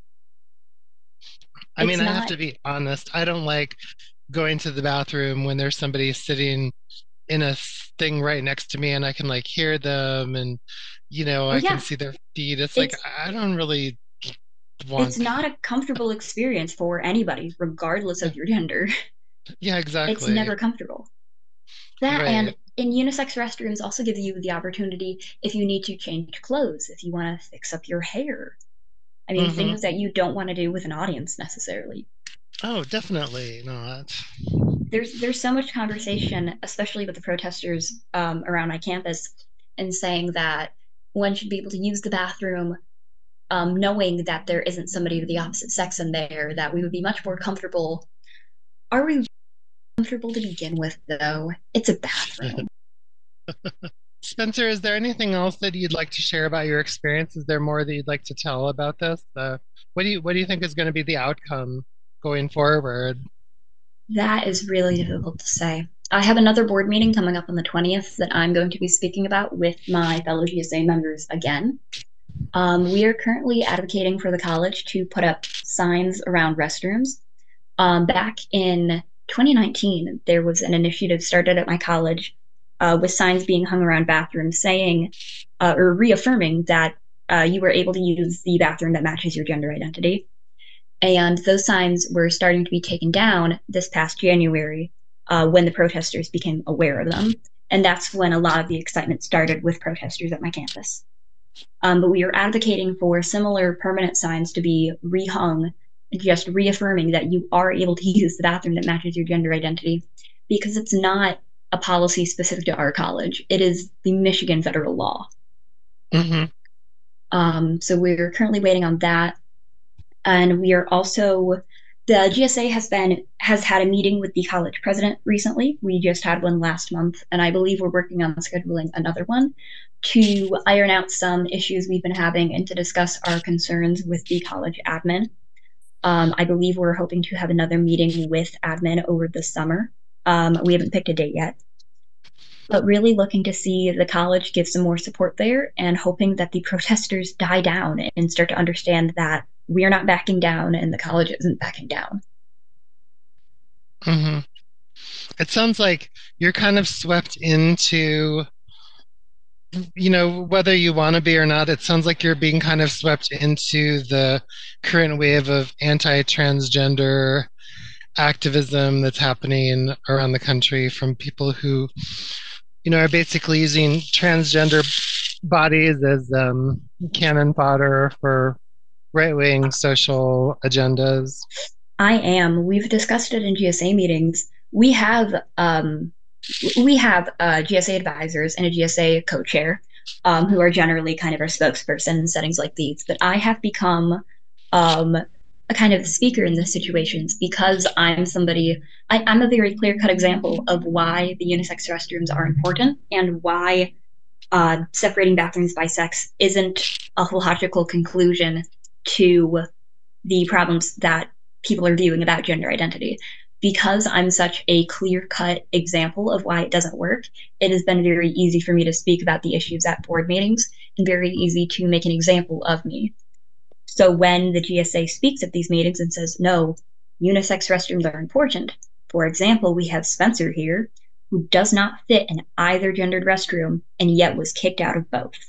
I mean, I have to be honest. I don't like going to the bathroom when there's somebody sitting in a thing right next to me and I can like hear them and, I can see their feet. It's like, I don't really want. It's not a comfortable experience for anybody, regardless of your gender. Yeah, It's exactly. never comfortable. That and Right. in unisex restrooms also gives you the opportunity if you need to change clothes, if you want to fix up your hair. I mean, Mm-hmm. things that you don't want to do with an audience necessarily. Oh, definitely not. There's so much conversation, especially with the protesters around my campus, and saying that one should be able to use the bathroom knowing that there isn't somebody of the opposite sex in there, that we would be much more comfortable. Are we comfortable to begin with, though? It's a bathroom. Spencer, is there anything else that you'd like to share about your experience? Is there more that you'd like to tell about this? What do you think is going to be the outcome going forward? That is really difficult to say. I have another board meeting coming up on the 20th that I'm going to be speaking about with my fellow GSA members again. We are currently advocating for the college to put up signs around restrooms. Back in 2019, there was an initiative started at my college with signs being hung around bathrooms saying or reaffirming that you were able to use the bathroom that matches your gender identity. And those signs were starting to be taken down this past January when the protesters became aware of them. And that's when a lot of the excitement started with protesters at my campus. But we are advocating for similar permanent signs to be rehung, just reaffirming that you are able to use the bathroom that matches your gender identity, because it's not a policy specific to our college. It is the Michigan federal law. Mm-hmm. So we're currently waiting on that. And we are also, the GSA has had a meeting with the college president recently. We just had one last month, and I believe we're working on scheduling another one to iron out some issues we've been having and to discuss our concerns with the college admin. I believe we're hoping to have another meeting with admin over the summer. We haven't picked a date yet, but really looking to see the college give some more support there and hoping that the protesters die down and start to understand that we are not backing down and the college isn't backing down. Mm-hmm. It sounds like you're kind of swept into, whether you want to be or not, it sounds like you're being kind of swept into the current wave of anti-transgender activism that's happening around the country from people who, are basically using transgender bodies as cannon fodder for right-wing social agendas. I am. We've discussed it in GSA meetings. We have GSA advisors and a GSA co-chair who are generally kind of our spokesperson in settings like these. But I have become a kind of speaker in these situations because I'm somebody, I'm a very clear-cut example of why the unisex restrooms are important and why separating bathrooms by sex isn't a logical conclusion to the problems that people are viewing about gender identity. Because I'm such a clear-cut example of why it doesn't work, it has been very easy for me to speak about the issues at board meetings and very easy to make an example of me. So when the GSA speaks at these meetings and says, no, unisex restrooms are important, for example, we have Spencer here, who does not fit in either gendered restroom and yet was kicked out of both.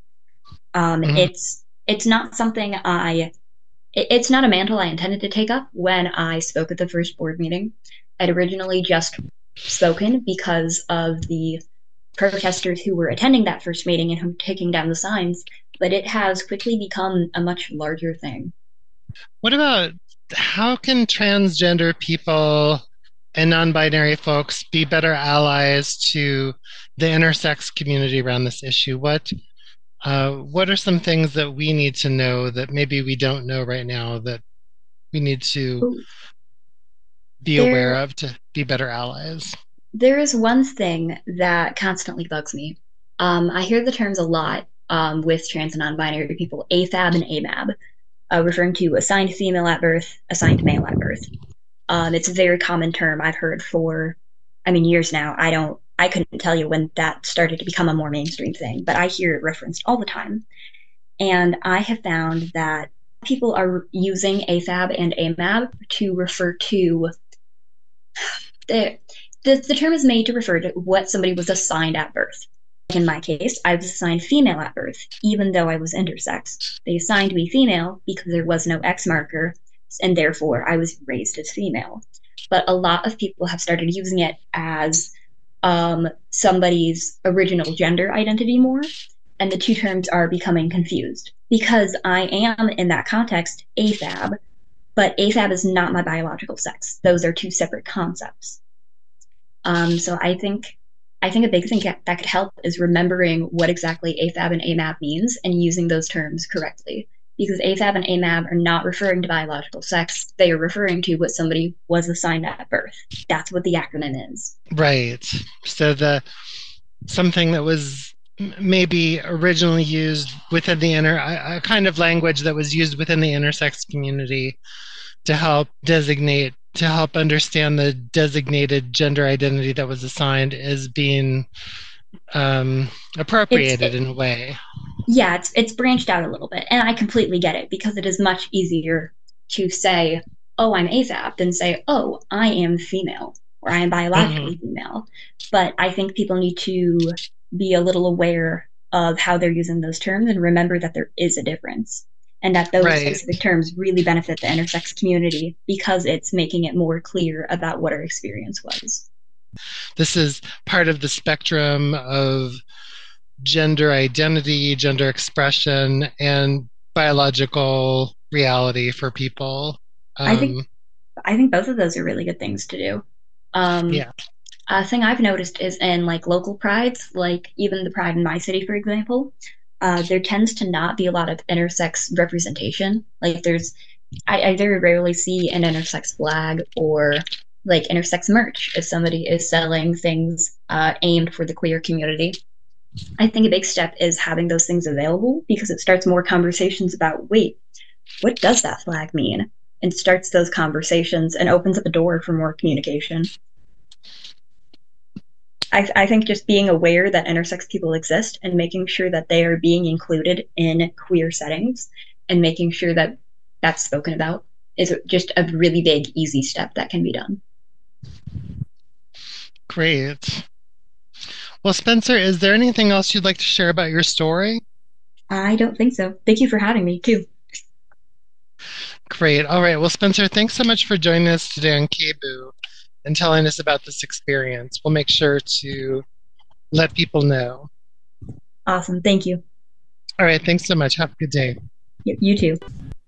It's not something it's not a mantle I intended to take up when I spoke at the first board meeting. I'd originally just spoken because of the protesters who were attending that first meeting and who were taking down the signs, but it has quickly become a much larger thing. What about how can transgender people and non-binary folks be better allies to the intersex community around this issue? What are some things that we need to know that maybe we don't know right now that we need to be aware of to be better allies? There is one thing that constantly bugs me. I hear the terms a lot with trans and non-binary people, AFAB and AMAB, referring to assigned female at birth, assigned male at birth. It's a very common term I've heard for, years now. I couldn't tell you when that started to become a more mainstream thing, but I hear it referenced all the time. And I have found that people are using AFAB and AMAB to refer to the term is made to refer to what somebody was assigned at birth. In my case, I was assigned female at birth, even though I was intersex. They assigned me female because there was no X marker, and therefore I was raised as female. but a lot of people have started using it as somebody's original gender identity more, and the two terms are becoming confused because I am, in that context, AFAB, but AFAB is not my biological sex. Those are two separate concepts. So I think a big thing that could help is remembering what exactly AFAB and AMAB means and using those terms correctly. Because AFAB and AMAB are not referring to biological sex. They are referring to what somebody was assigned at birth. That's what the acronym is. Right. So something that was maybe originally used within the a kind of language that was used within the intersex community to help understand the designated gender identity that was assigned is being appropriated in a way. Yeah, it's branched out a little bit, and I completely get it because it is much easier to say, oh, I'm AFAB than say, oh, I am female or I am biologically female. But I think people need to be a little aware of how they're using those terms and remember that there is a difference and that those specific terms really benefit the intersex community because it's making it more clear about what our experience was. This is part of the spectrum of gender identity, gender expression, and biological reality for people. I think both of those are really good things to do. A thing I've noticed is in like local prides, like even the pride in my city, for example, there tends to not be a lot of intersex representation. Like I very rarely see an intersex flag or like intersex merch if somebody is selling things aimed for the queer community. I think a big step is having those things available because it starts more conversations about, wait, what does that flag mean? And starts those conversations and opens up a door for more communication. I think just being aware that intersex people exist and making sure that they are being included in queer settings and making sure that that's spoken about is just a really big, easy step that can be done. Great. Well, Spencer, is there anything else you'd like to share about your story? I don't think so. Thank you for having me, too. Great. All right. Well, Spencer, thanks so much for joining us today on KBOO and telling us about this experience. We'll make sure to let people know. Awesome. Thank you. All right. Thanks so much. Have a good day. You too.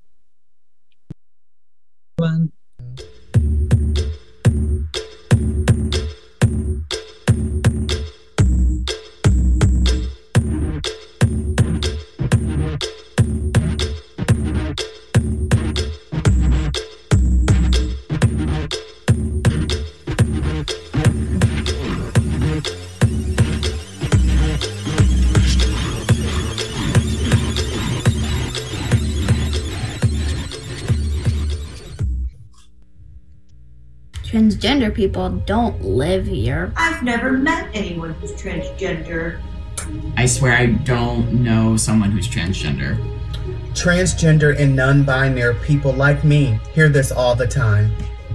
Transgender people don't live here. I've never met anyone who's transgender. I swear I don't know someone who's transgender. Transgender and non-binary people like me hear this all the time.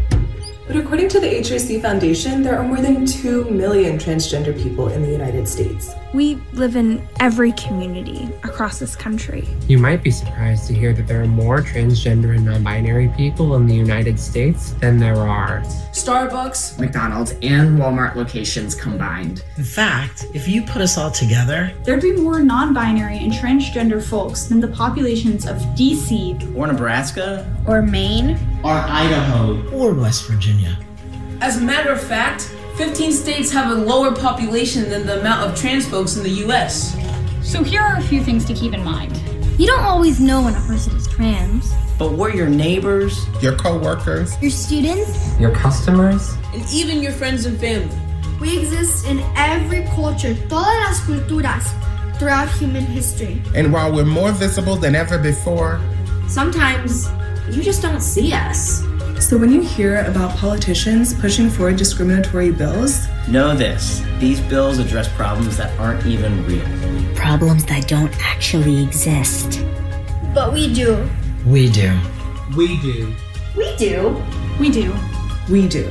But according to the HRC Foundation, there are more than 2 million transgender people in the United States. We live in every community across this country. You might be surprised to hear that there are more transgender and non-binary people in the United States than there are Starbucks, McDonald's, and Walmart locations combined. In fact, if you put us all together, there'd be more non-binary and transgender folks than the populations of DC, or Nebraska, or Maine, or Idaho, or West Virginia. As a matter of fact, 15 states have a lower population than the amount of trans folks in the US. So here are a few things to keep in mind. You don't always know when a person is trans. But we're your neighbors, your co-workers, your students, your customers, and even your friends and family. We exist in every culture, todas las culturas, throughout human history. And while we're more visible than ever before, sometimes you just don't see us. So when you hear about politicians pushing for discriminatory bills, know this: these bills address problems that aren't even real. Problems that don't actually exist. But we do. We do. We do. We do. We do. We do.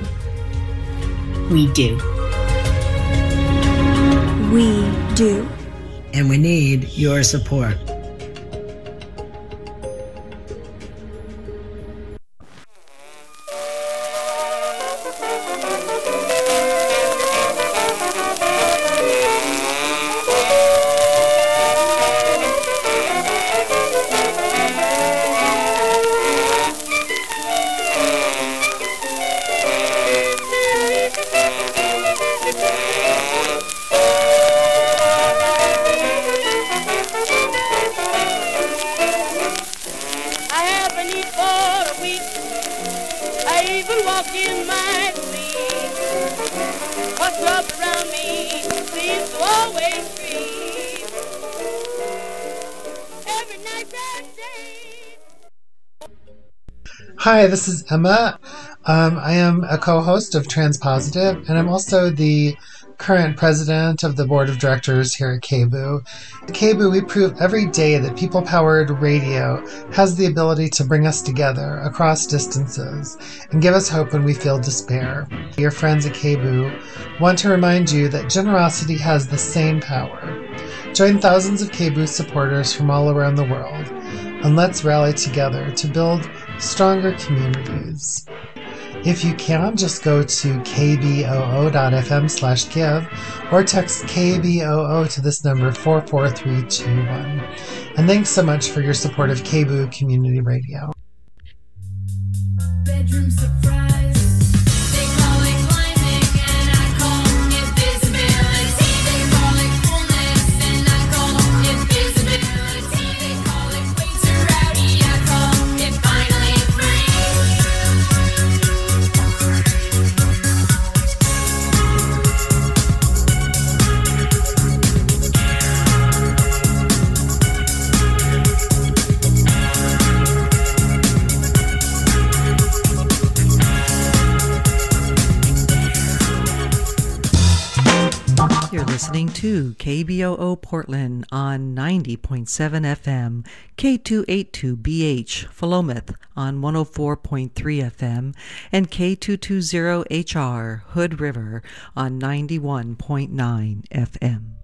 We do. We do. And we need your support. walk in my sleep. What's rough around me seems to always creep. Every night and day. Hi, this is Emma. I am a co-host of Transpositive, and I'm also the current president of the board of directors here at KBOO. At KBOO, we prove every day that people-powered radio has the ability to bring us together across distances and give us hope when we feel despair. Your friends at KBOO want to remind you that generosity has the same power. Join thousands of KBOO supporters from all around the world, and let's rally together to build stronger communities. If you can, just go to kboo.fm/give or text KBOO to this number 44321. And thanks so much for your support of KBOO Community Radio. Bedroom surprise. They call it climbing and I call invisibility. They call it coolness and I call invisibility. They call it way too rowdy. I call it finally free. You're listening to KBOO Portland on 90.7 FM, K282BH Philomath on 104.3 FM, and K220HR Hood River on 91.9 FM.